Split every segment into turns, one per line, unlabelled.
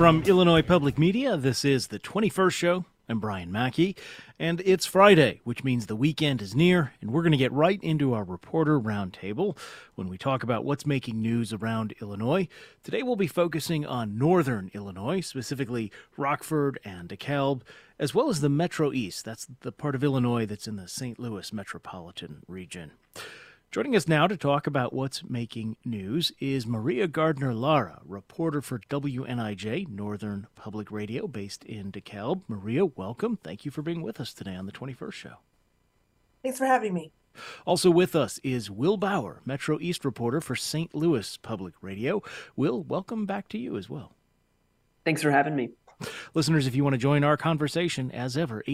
From Illinois Public Media, this is the 21st Show. I'm Brian Mackey, and it's Friday, which means the weekend is near, and we're going to get right into our Reporter Roundtable when we talk about what's making news around Illinois. Today we'll be focusing on northern Illinois, specifically Rockford and DeKalb, as well as the Metro East. That's the part of Illinois that's in the St. Louis metropolitan region. Joining us now to talk about what's making news is Maria Gardner-Lara, reporter for WNIJ, Northern Public Radio, based in DeKalb. Maria, welcome. Thank you for being with us today on the 21st Show.
Thanks for having me.
Also with us is Will Bauer, Metro East reporter for St. Louis Public Radio. Will, welcome back to you as well.
Thanks for having me.
Listeners, if you want to join our conversation, as ever,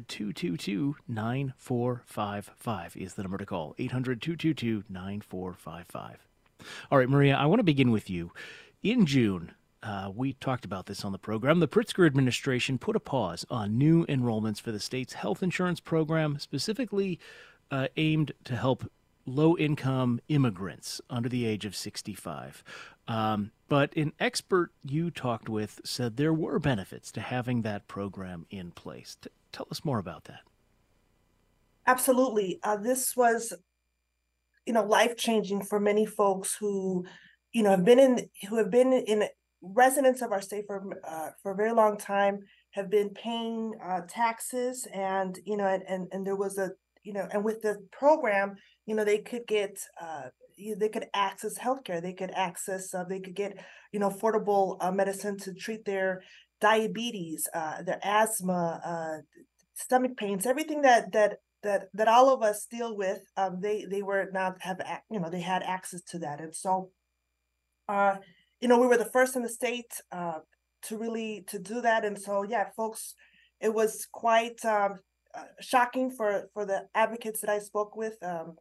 800-222-9455 is the number to call, 800-222-9455. All right, Maria, I want to begin with you. In June, we talked about this on the program. The Pritzker administration put a pause on new enrollments for the state's health insurance program, specifically aimed to help low-income immigrants under the age of 65. But an expert you talked with said there were benefits to having that program in place. Tell us more about that.
Absolutely. This was, life-changing for many folks who, have been in residents of our state for a very long time, have been paying taxes, and there was and with the program, they could get they could access healthcare. They could access, they could get, affordable medicine to treat their diabetes, their asthma, stomach pains, everything that all of us deal with. They were not have, they had access to that. And so, we were the first in the state to do that. And so, yeah, folks, it was quite shocking for the advocates that I spoke with.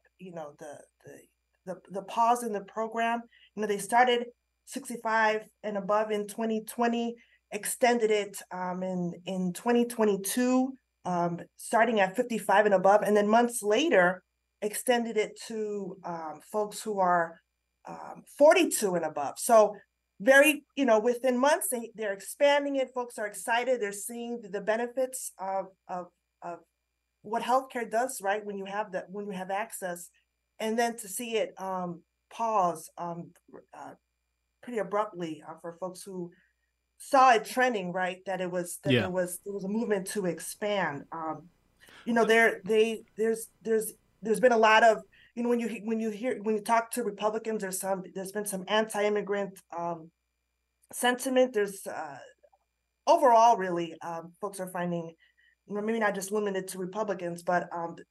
The pause in the program. They started 65 and above in 2020, extended it in 2022, starting at 55 and above, and then months later extended it to folks who are 42 and above. So very, within months they're expanding it. Folks are excited. They're seeing the benefits of what healthcare does, right? When you have access. And then to see it pause pretty abruptly for folks who saw it trending, right? There was a movement to expand. There's been a lot of, when you talk to Republicans, there's been some anti-immigrant sentiment. There's overall really folks are finding, maybe not just limited to Republicans, but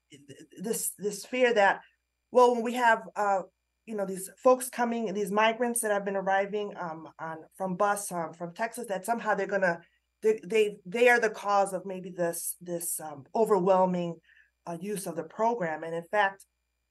this fear that, well, when we have, these folks coming, these migrants that have been arriving from bus from Texas, that somehow they are the cause of maybe this overwhelming use of the program. And in fact,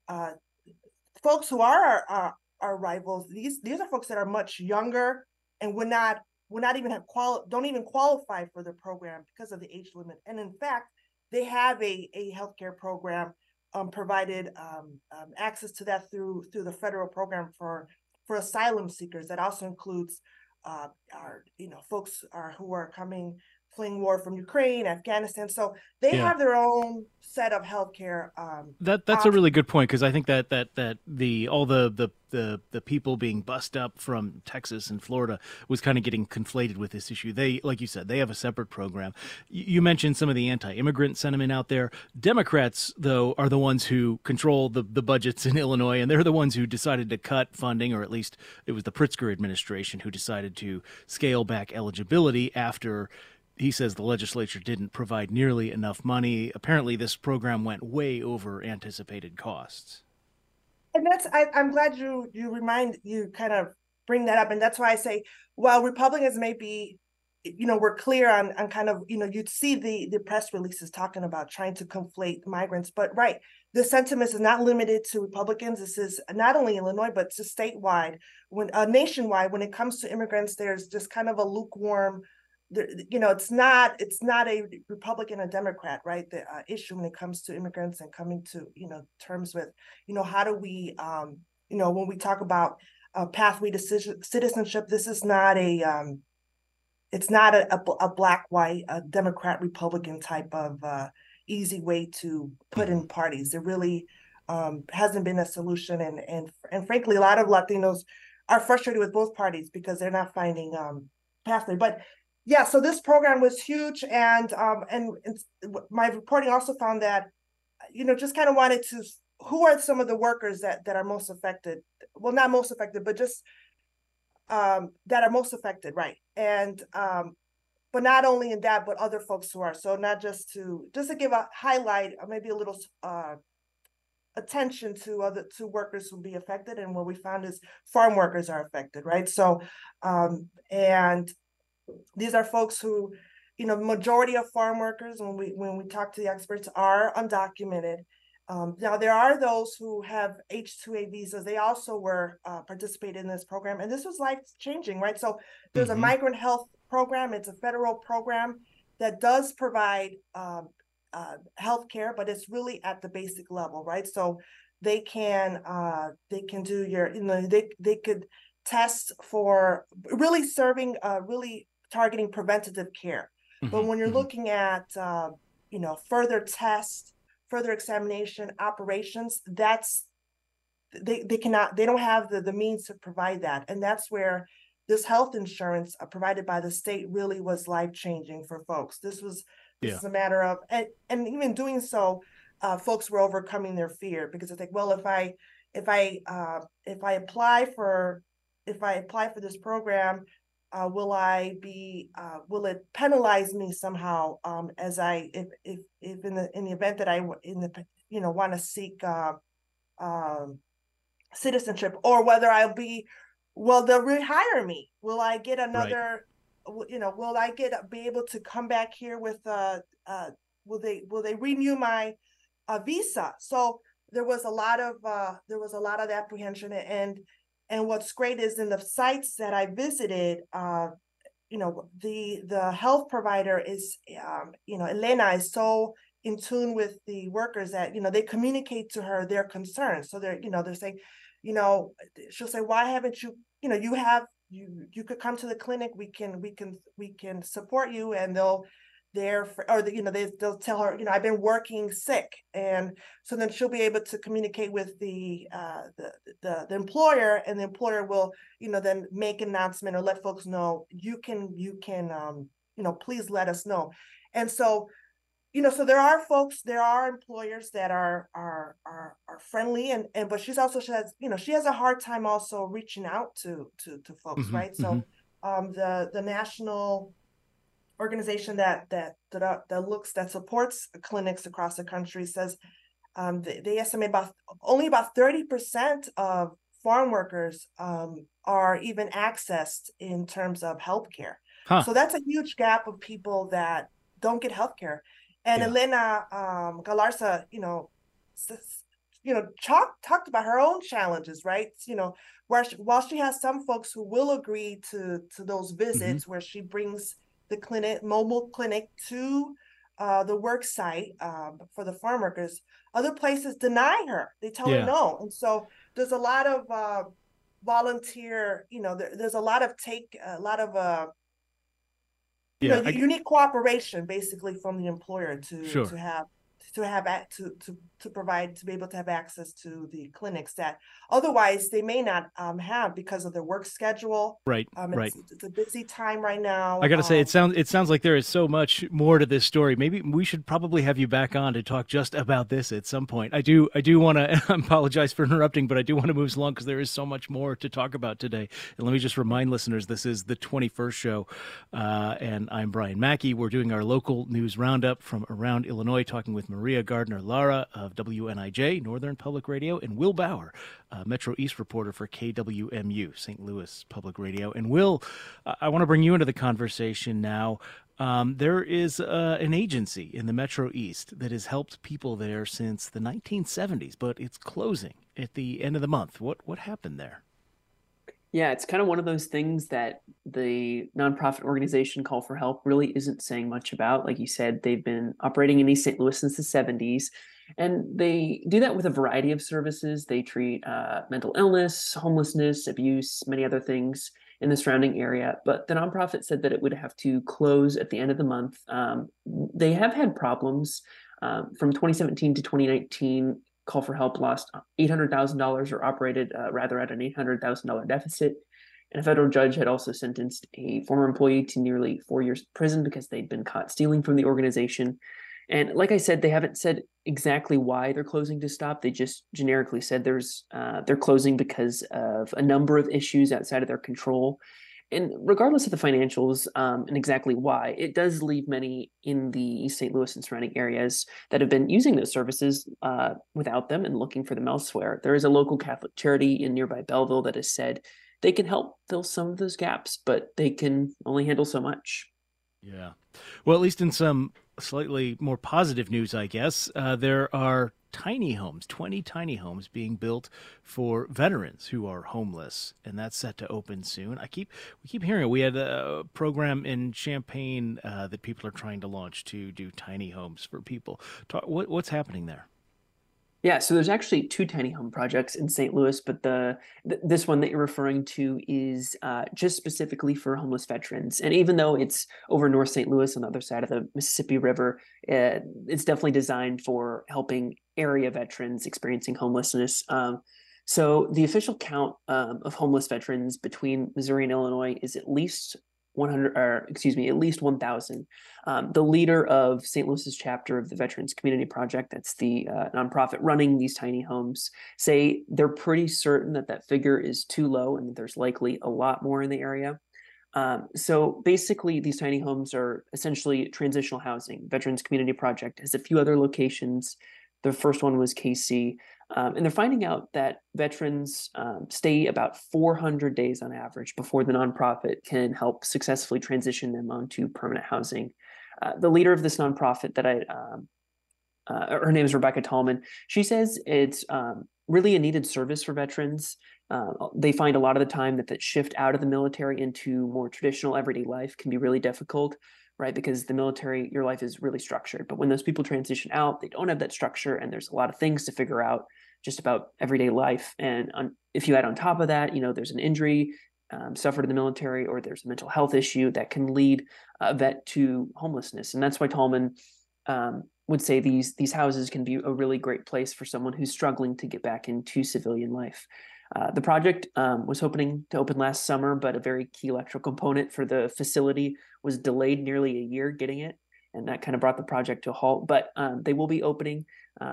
folks who are our rivals, these are folks that are much younger and would not even don't even qualify for the program because of the age limit. And in fact, they have a healthcare program. Provided access to that through the federal program for asylum seekers. That also includes our folks who are fleeing war from Ukraine, Afghanistan. So they have their own set of healthcare.
That's a really good point, because I think that all the people being bussed up from Texas and Florida was kind of getting conflated with this issue. They, like you said, they have a separate program. You mentioned some of the anti-immigrant sentiment out there. Democrats, though, are the ones who control the budgets in Illinois, and they're the ones who decided to cut funding, or at least it was the Pritzker administration who decided to scale back eligibility after he says the legislature didn't provide nearly enough money. Apparently, this program went way over anticipated costs.
And I'm glad you kind of bring that up. And that's why I say, while Republicans may be, we're clear on kind of, you'd see the press releases talking about trying to conflate migrants. But right, the sentiment is not limited to Republicans. This is not only Illinois, but it's just statewide. Nationwide, when it comes to immigrants, there's just kind of a lukewarm. It's not a Republican or Democrat, right? The issue when it comes to immigrants and coming to terms with how do we when we talk about pathway to citizenship, this is not it's not a black, white, a Democrat, Republican type of easy way to put in parties. There really hasn't been a solution. And frankly, a lot of Latinos are frustrated with both parties because they're not finding pathway. But yeah, so this program was huge. And my reporting also found that, just kind of wanted to, who are some of the workers that are most affected? Well, not most affected, but just that are most affected, right? And but not only in that, but other folks who are. So not just to give a highlight, or maybe a little attention to workers who be affected. And what we found is farm workers are affected, right? So and these are folks who, majority of farm workers, when we talk to the experts, are undocumented. Now, there are those who have H-2A visas. They also were participated in this program, and this was life-changing, right? So there's a migrant health program. It's a federal program that does provide health care, but it's really at the basic level, right? So they can do they could test for really serving, really targeting preventative care. But when you're looking at, further tests, further examination, operations, they don't have the means to provide that. And that's where this health insurance provided by the state really was life-changing for folks. This is a matter of, and even doing so, folks were overcoming their fear, because it's like, well, if I apply for this program, will it penalize me somehow, if in the event that I want to seek citizenship, or whether they'll rehire me? Will I get another, will I be able to come back here with will they renew my visa? So there was a lot of apprehension. And what's great is, in the sites that I visited, the health provider is, Elena is so in tune with the workers that, they communicate to her their concerns. So they're saying, she'll say, why haven't you, you could come to the clinic, we can support you. And they'll tell her, I've been working sick. And so then she'll be able to communicate with the employer, and the employer will, then make an announcement or let folks know, you can, please let us know. And so, so there are employers that are friendly, but she has a hard time also reaching out to folks, right? So the national organization that supports clinics across the country says they estimate only about 30% of farm workers are even accessed in terms of healthcare. So that's a huge gap of people that don't get healthcare. And Elena Galarza, talked about her own challenges, right? While she has some folks who will agree to those visits, where she brings the mobile clinic to the work site for the farm workers, other places deny her. They tell her no. And so there's a lot of volunteer, there's a lot of you need cooperation basically from the employer to provide, to be able to have access to the clinics that otherwise they may not have because of their work schedule.
Right.
It's a busy time right now.
I got to say, it sounds like there is so much more to this story. Maybe we should probably have you back on to talk just about this at some point. I do want to apologize for interrupting, but I do want to move along because there is so much more to talk about today. And let me just remind listeners, this is the 21st show, and I'm Brian Mackey. We're doing our local news roundup from around Illinois, talking with Maria Gardner-Lara of WNIJ, Northern Public Radio, and Will Bauer, Metro East reporter for KWMU, St. Louis Public Radio. And Will, I want to bring you into the conversation now. There is an agency in the Metro East that has helped people there since the 1970s, but it's closing at the end of the month. What happened there?
Yeah, it's kind of one of those things that the nonprofit organization Call for Help really isn't saying much about. Like you said, they've been operating in East St. Louis since the 70s, and they do that with a variety of services. They treat mental illness, homelessness, abuse, many other things. in the surrounding area. But the nonprofit said that it would have to close at the end of the month. They have had problems from 2017 to 2019. Call for Help lost $800,000 or operated rather at an $800,000 deficit. And a federal judge had also sentenced a former employee to nearly 4 years in prison because they'd been caught stealing from the organization. And like I said, they haven't said exactly why they're closing to stop. They just generically said they're closing because of a number of issues outside of their control. And regardless of the financials and exactly why, it does leave many in the East St. Louis and surrounding areas that have been using those services without them and looking for them elsewhere. There is a local Catholic charity in nearby Belleville that has said they can help fill some of those gaps, but they can only handle so much.
Yeah. Well, at least in some slightly more positive news, I guess, there are tiny homes, 20 tiny homes being built for veterans who are homeless, and that's set to open soon. We keep hearing it. We had a program in Champaign that people are trying to launch to do tiny homes for people. What's happening there?
Yeah, so there's actually two tiny home projects in St. Louis, but this one that you're referring to is just specifically for homeless veterans. And even though it's over North St. Louis on the other side of the Mississippi River, it's definitely designed for helping area veterans experiencing homelessness. So the official count of homeless veterans between Missouri and Illinois is at least 1,000. The leader of St. Louis's chapter of the Veterans Community Project, that's the nonprofit running these tiny homes, say they're pretty certain that figure is too low and that there's likely a lot more in the area. So basically, these tiny homes are essentially transitional housing. Veterans Community Project has a few other locations. The first one was KC. And they're finding out that veterans stay about 400 days on average before the nonprofit can help successfully transition them onto permanent housing. The leader of this nonprofit her name is Rebecca Tallman. She says it's really a needed service for veterans. They find a lot of the time that shift out of the military into more traditional everyday life can be really difficult, right? Because the military, your life is really structured. But when those people transition out, they don't have that structure, and there's a lot of things to figure out just about everyday life. And if you add on top of that, there's an injury suffered in the military, or there's a mental health issue that can lead a vet to homelessness. And that's why Tallman would say these houses can be a really great place for someone who's struggling to get back into civilian life. The project was hoping to open last summer, but a very key electrical component for the facility was delayed nearly a year getting it, and that kind of brought the project to a halt. But they will be opening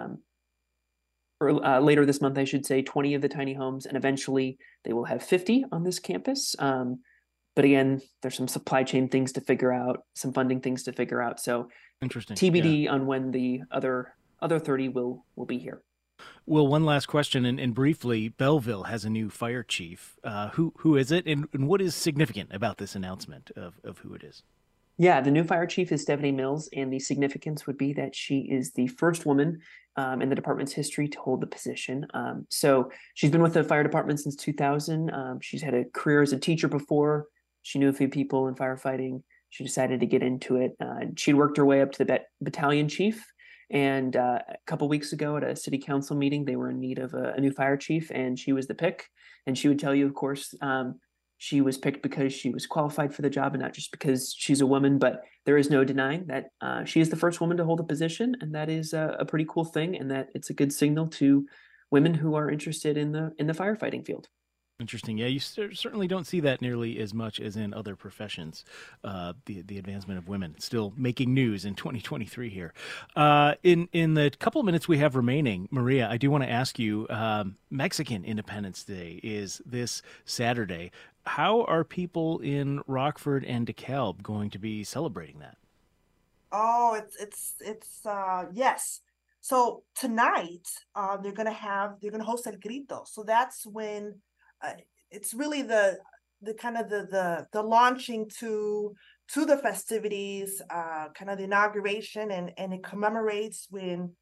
later this month, I should say, 20 of the tiny homes, and eventually they will have 50 on this campus. But again, there's some supply chain things to figure out, some funding things to figure out. So
interesting.
TBD on when the other 30 will be here.
Well, one last question, and briefly, Belleville has a new fire chief. Who is it, and what is significant about this announcement of who it is?
Yeah, the new fire chief is Stephanie Mills, and the significance would be that she is the first woman in the department's history to hold the position. So she's been with the fire department since 2000. She's had a career as a teacher before. She knew a few people in firefighting. She decided to get into it. She'd worked her way up to the battalion chief. And a couple weeks ago at a city council meeting, they were in need of a new fire chief, and she was the pick. And she would tell you, of course, she was picked because she was qualified for the job and not just because she's a woman. But there is no denying that she is the first woman to hold a position, and that is a pretty cool thing, and that it's a good signal to women who are interested in the firefighting field.
Interesting. Yeah, you certainly don't see that nearly as much as in other professions. The advancement of women still making news in 2023 here. In the couple of minutes we have remaining, Maria, I do want to ask you, Mexican Independence Day is this Saturday. How are people in Rockford and DeKalb going to be celebrating that?
Oh, it's yes. So tonight, they're gonna host El Grito. So that's when it's really the kind of the launching to the festivities, kind of the inauguration, and it commemorates when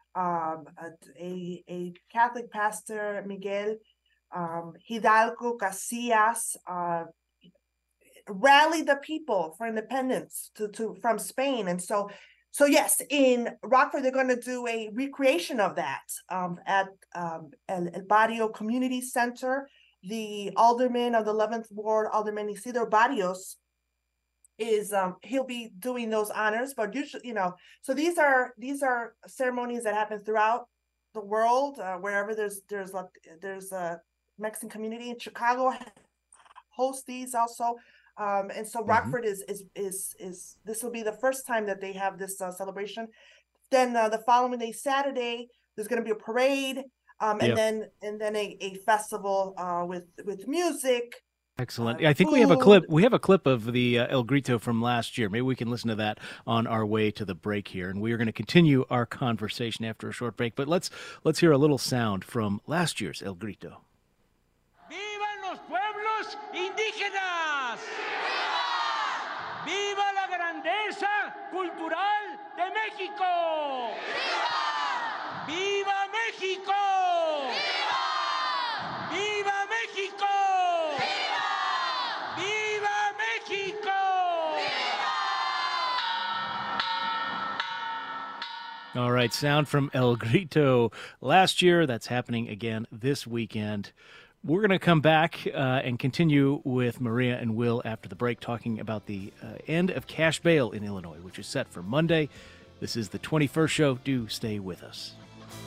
a Catholic pastor, Miguel Hidalgo Casillas, rallied the people for independence from Spain. And so yes, in Rockford, they're going to do a recreation of that at El Barrio Community Center. the alderman of the 11th Ward, Alderman Isidro Barrios, is he'll be doing those honors. But usually, so these are ceremonies that happen throughout the world, wherever there's a Mexican community. In Chicago hosts these also. And so Rockford is this will be the first time that they have this celebration. Then the following day, Saturday, there's going to be a parade, and then a festival with music.
Excellent. I think we have a clip. We have a clip of the El Grito from last year. Maybe we can listen to that on our way to the break here, and we are going to continue our conversation after a short break. But let's hear a little sound from last year's El Grito.
¡Vivan los pueblos indígenas! ¡Viva! ¡Viva la grandeza cultural de México! ¡Viva! ¡Viva México! ¡Viva! ¡Viva México! ¡Viva! ¡Viva México! ¡Viva!
All right, sound from El Grito last year. That's happening again this weekend. We're going to come back and continue with Maria and Will after the break, talking about the end of cash bail in Illinois, which is set for Monday. This is the 21st show. Do stay with us.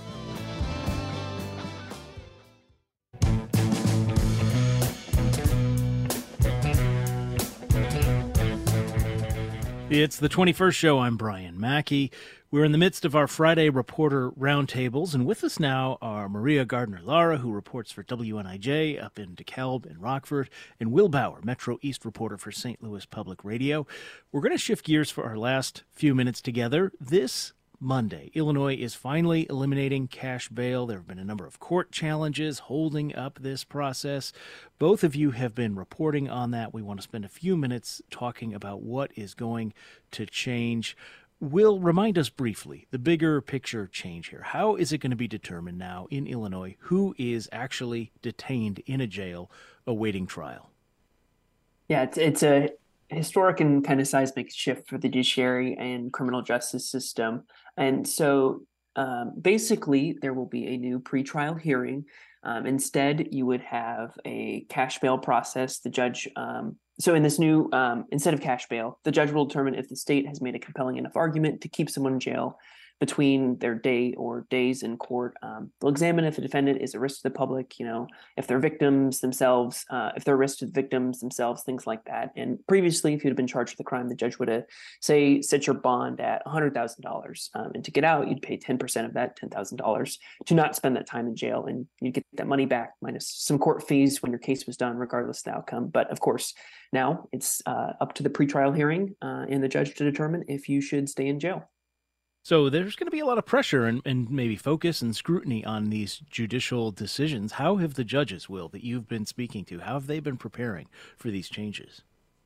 It's the 21st show. I'm Brian Mackey. We're in the midst of our Friday reporter roundtables, and with us now are Maria Gardner-Lara, who reports for WNIJ up in DeKalb and Rockford, and Will Bauer, Metro East reporter for St. Louis Public Radio. We're going to shift gears for our last few minutes together. This Monday, Illinois is finally eliminating cash bail. There have been a number of court challenges holding up this process. Both of you have been reporting on that. We want to spend a few minutes talking about what is going to change. Will, remind us briefly the bigger picture change here. How is it going to be determined now in Illinois who is actually detained in a jail awaiting trial?
Yeah, it's a historic and kind of seismic shift for the judiciary and criminal justice system. And so basically, there will be a new pretrial hearing. Instead, you would have a cash bail process. The judge, so in this new, instead of cash bail, the judge will determine if the state has made a compelling enough argument to keep someone in jail between their day or days in court. They'll examine if the defendant is a risk to the public, if they're victims themselves, if they're a risk to the victims themselves, things like that. And previously, if you'd have been charged with a crime, the judge would have, set your bond at $100,000. And to get out, you'd pay 10% of that, $10,000, to not spend that time in jail. And you get that money back minus some court fees when your case was done, regardless of the outcome. But of course, now it's up to the pretrial hearing and the judge to determine if you should stay in jail.
So there's going to be a lot of pressure and maybe focus and scrutiny on these judicial decisions. How have the judges, Will, that you've been speaking to, how have they been preparing for these changes?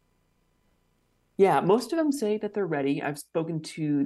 Yeah, most of them say that they're ready. I've spoken to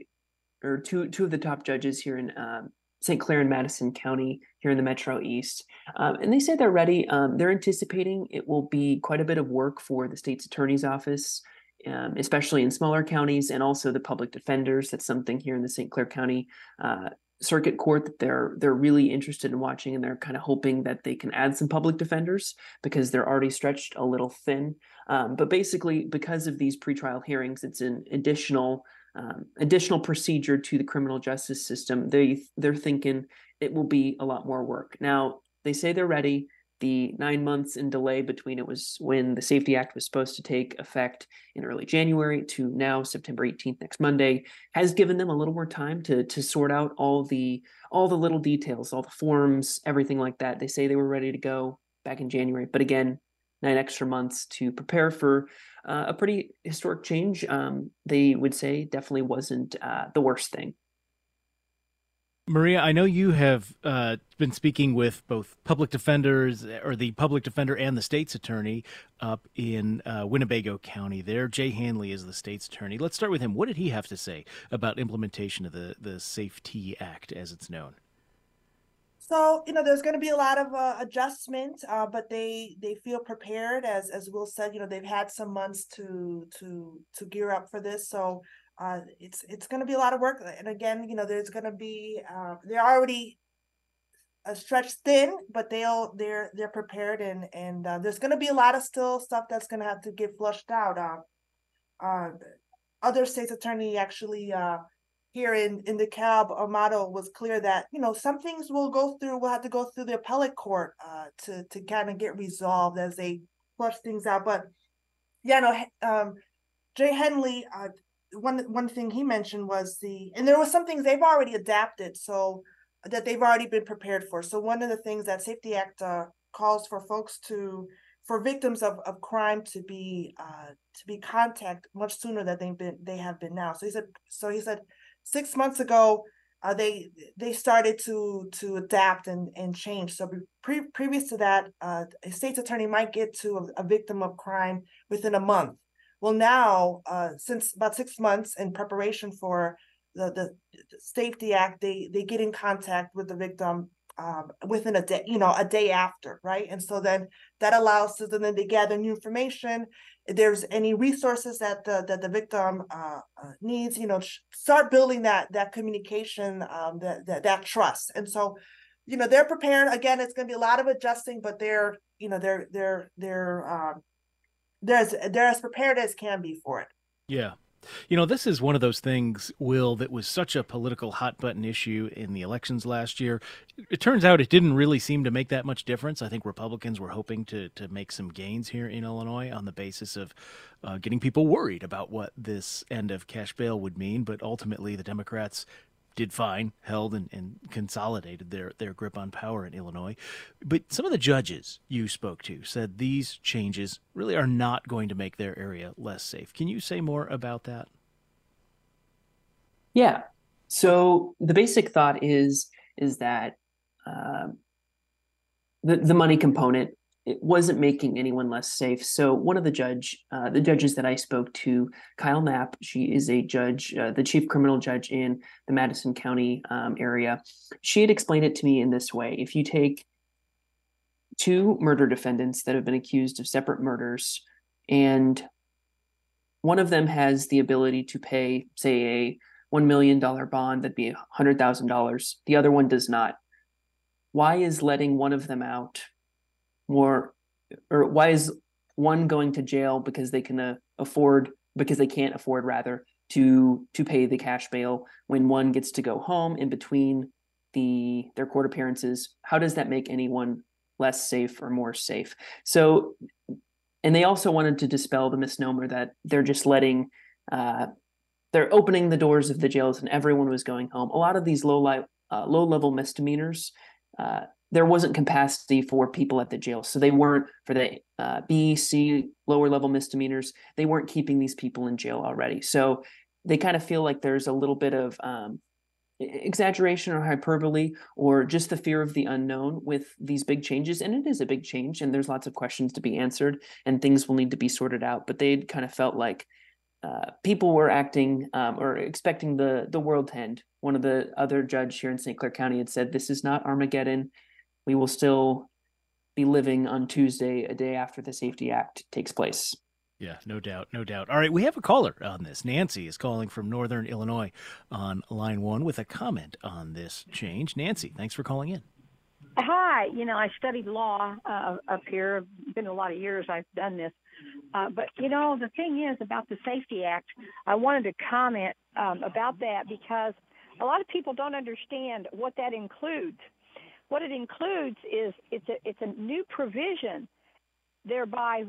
two of the top judges here in St. Clair and Madison County here in the Metro East, and they say they're ready. They're anticipating it will be quite a bit of work for the state's attorney's office, especially in smaller counties, and also the public defenders. That's something here in the St. Clair County Circuit Court that they're really interested in watching, and they're kind of hoping that they can add some public defenders because they're already stretched a little thin. But basically, because of these pretrial hearings, it's an additional procedure to the criminal justice system. They're thinking it will be a lot more work. Now, they say they're ready. The 9 months in delay between it was when the Safety Act was supposed to take effect in early January to now September 18th, next Monday, has given them a little more time to sort out all the little details, all the forms, everything like that. They say they were ready to go back in January, but again, 9 extra months to prepare for a pretty historic change. They would say definitely wasn't the worst thing.
Maria, I know you have been speaking with both public defenders, or the public defender and the state's attorney up in Winnebago County there. Jay Hanley is the state's attorney. Let's start with him. What did he have to say about implementation of the Safety Act as it's known?
So, there's going to be a lot of adjustment, but they feel prepared. As Will said, they've had some months to gear up for this. So it's going to be a lot of work. And again, there's going to be they're already stretched thin, but they're prepared, and there's going to be a lot of still stuff that's going to have to get flushed out. Other state's attorney actually here in DeKalb, Amato, was clear that some things will have to go through the appellate court to kind of get resolved as they flush things out. But yeah, no, Jay Henley, one thing he mentioned was and there was some things they've already adapted, so that they've already been prepared for. So one of the things that Safety Act calls for for victims of crime to be contacted much sooner than they have been now. So he said 6 months ago they started to adapt and change. So previous to that, a state's attorney might get to a victim of crime within a month. Well, now since about 6 months in preparation for the Safety Act, they get in contact with the victim within a day, a day after, right? And so then that allows them to gather new information. If there's any resources that the victim needs, start building that communication, that trust. And so, they're prepared. Again, it's going to be a lot of adjusting, but they're as prepared as can be for it.
Yeah. This is one of those things, Will, that was such a political hot button issue in the elections last year. It turns out it didn't really seem to make that much difference. I think Republicans were hoping to make some gains here in Illinois on the basis of getting people worried about what this end of cash bail would mean. But ultimately, the Democrats did fine, held and consolidated their grip on power in Illinois. But some of the judges you spoke to said these changes really are not going to make their area less safe. Can you say more about that?
Yeah. So the basic thought is that the money component, it wasn't making anyone less safe. So one of the judges that I spoke to, Kyle Knapp, she is a judge, the chief criminal judge in the Madison County area. She had explained it to me in this way. If you take two murder defendants that have been accused of separate murders, and one of them has the ability to pay, say, a $1 million bond, that'd be $100,000. The other one does not. Why is letting one of them out or why is one going to jail because they can't afford rather to pay the cash bail when one gets to go home in between their court appearances? How does that make anyone less safe or more safe? So, and they also wanted to dispel the misnomer that they're just they're opening the doors of the jails and everyone was going home. A lot of these low-level misdemeanors, there wasn't capacity for people at the jail. So they weren't, for the B, C, lower level misdemeanors, they weren't keeping these people in jail already. So they kind of feel like there's a little bit of exaggeration or hyperbole or just the fear of the unknown with these big changes. And it is a big change and there's lots of questions to be answered and things will need to be sorted out. But they kind of felt like people were acting or expecting the world to end. One of the other judge here in St. Clair County had said, this is not Armageddon. We will still be living on Tuesday, a day after the Safety Act takes place.
Yeah, no doubt, no doubt. All right, we have a caller on this. Nancy is calling from Northern Illinois on line 1 with a comment on this change. Nancy, thanks for calling in.
Hi. I studied law up here. It's been a lot of years I've done this. But, the thing is about the Safety Act, I wanted to comment about that because a lot of people don't understand what that includes. What it includes is it's a new provision, thereby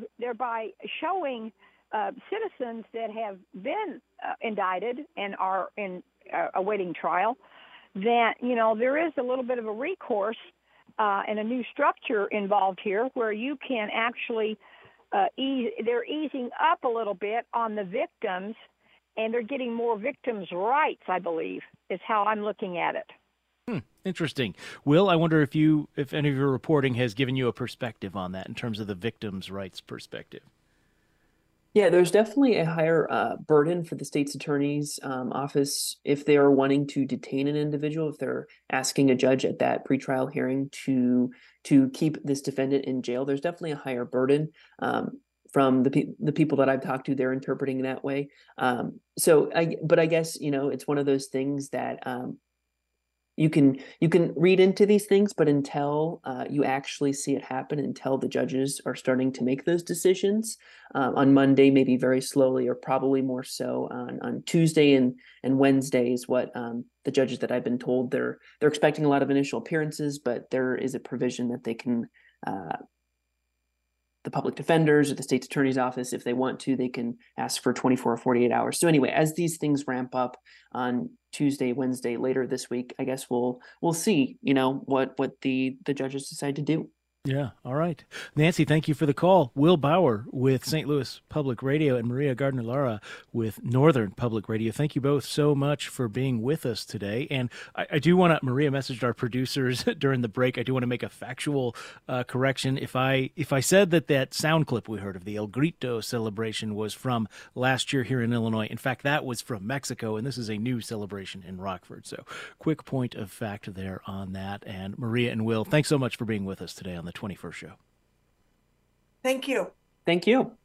showing citizens that have been indicted and are awaiting trial that there is a little bit of a recourse and a new structure involved here where you can actually they're easing up a little bit on the victims and they're getting more victims' rights, I believe, is how I'm looking at it.
Interesting. Will, I wonder if any of your reporting has given you a perspective on that in terms of the victims' rights perspective.
Yeah, there's definitely a higher burden for the state's attorney's office if they are wanting to detain an individual, if they're asking a judge at that pretrial hearing to keep this defendant in jail. There's definitely a higher burden from the people that I've talked to. They're interpreting that way. But I guess, it's one of those things that you can read into these things, but until you actually see it happen, until the judges are starting to make those decisions on Monday, maybe very slowly, or probably more so on Tuesday and Wednesday is what the judges that I've been told they're expecting a lot of initial appearances, but there is a provision that they can. The public defenders or the state's attorney's office, if they want to, they can ask for 24 or 48 hours. So anyway, as these things ramp up on Tuesday, Wednesday, later this week, I guess we'll see, what the judges decide to do.
Yeah. All right. Nancy, thank you for the call. Will Bauer with St. Louis Public Radio and Maria Gardner-Lara with Northern Public Radio. Thank you both so much for being with us today. And I do want to, Maria messaged our producers during the break. I do want to make a factual correction. If I said that sound clip we heard of the El Grito celebration was from last year here in Illinois, in fact, that was from Mexico, and this is a new celebration in Rockford. So quick point of fact there on that. And Maria and Will, thanks so much for being with us today on the 21st show.
Thank you.
Thank you.